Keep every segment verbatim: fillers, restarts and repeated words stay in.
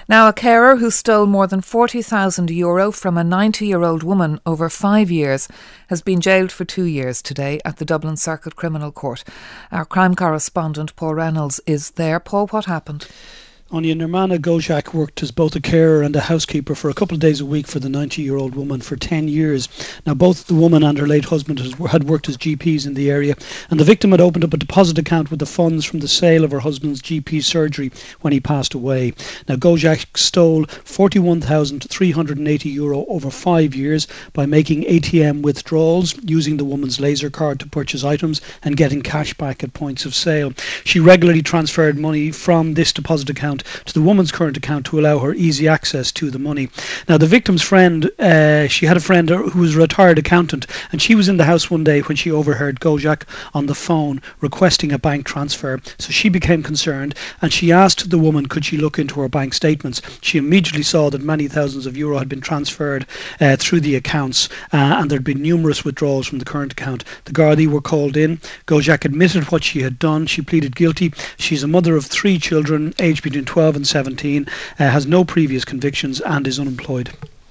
Now, a carer who stole more than forty thousand euro from a ninety-year-old woman over five years has been jailed for two years today at the Dublin Circuit Criminal Court. Our crime correspondent Paul Reynolds is there. Paul, what happened? Anya Nirmana Gojak worked as both a carer and a housekeeper for a couple of days a week for the ninety-year-old woman for ten years. Now, both the woman and her late husband had worked as G Ps in the area, and the victim had opened up a deposit account with the funds from the sale of her husband's G P surgery when he passed away. Now, Gojak stole forty-one thousand three hundred eighty euro over five years by making A T M withdrawals, using the woman's laser card to purchase items and getting cash back at points of sale. She regularly transferred money from this deposit account to the woman's current account to allow her easy access to the money. Now, the victim's friend, uh, she had a friend who was a retired accountant, and she was in the house one day when she overheard Gojak on the phone requesting a bank transfer. So she became concerned, and she asked the woman could she look into her bank statements. She immediately saw that many thousands of euro had been transferred uh, through the accounts, uh, and there had been numerous withdrawals from the current account. The Gardaí were called in. Gojak admitted what she had done. She pleaded guilty. She's a mother of three children, aged between twelve and seventeen, uh, has no previous convictions and is unemployed.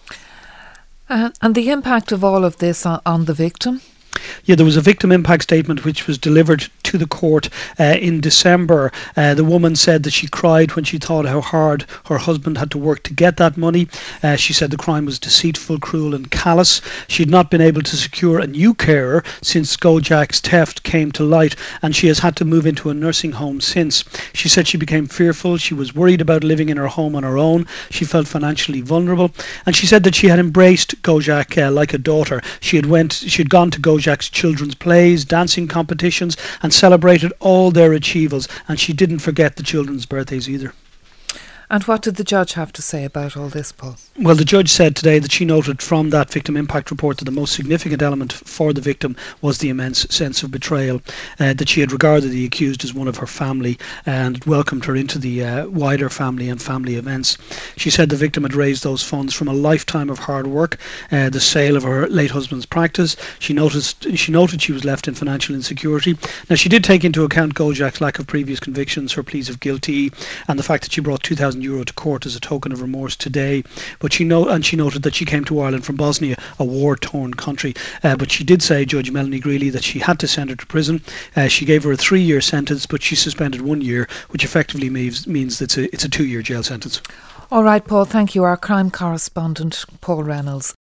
Uh, and the impact of all of this on, on the victim? Yeah, there was a victim impact statement which was delivered to the court uh, in December. Uh, the woman said that she cried when she thought how hard her husband had to work to get that money. Uh, she said the crime was deceitful, cruel and callous. She had not been able to secure a new carer since Gojak's theft came to light, and she has had to move into a nursing home since. She said she became fearful. She was worried about living in her home on her own. She felt financially vulnerable, and she said that she had embraced Gojak uh, like a daughter. She had went. She had gone to Gojak Jack's children's plays, dancing competitions, and celebrated all their achievements, and she didn't forget the children's birthdays either. And what did the judge have to say about all this, Paul? Well, the judge said today that she noted from that victim impact report that the most significant element for the victim was the immense sense of betrayal, uh, that she had regarded the accused as one of her family and welcomed her into the uh, wider family and family events. She said the victim had raised those funds from a lifetime of hard work, uh, the sale of her late husband's practice. She noticed she noted she was left in financial insecurity. Now, she did take into account Gojak's lack of previous convictions, her pleas of guilty, and the fact that she brought two thousand euro to court as a token of remorse today. But she know, and she noted that she came to Ireland from Bosnia, a war-torn country. Uh, but she did say, Judge Melanie Greeley, that she had to send her to prison. Uh, she gave her a three-year sentence, but she suspended one year, which effectively means means that it's a, it's a two-year jail sentence. All right, Paul. Thank you. Our crime correspondent, Paul Reynolds.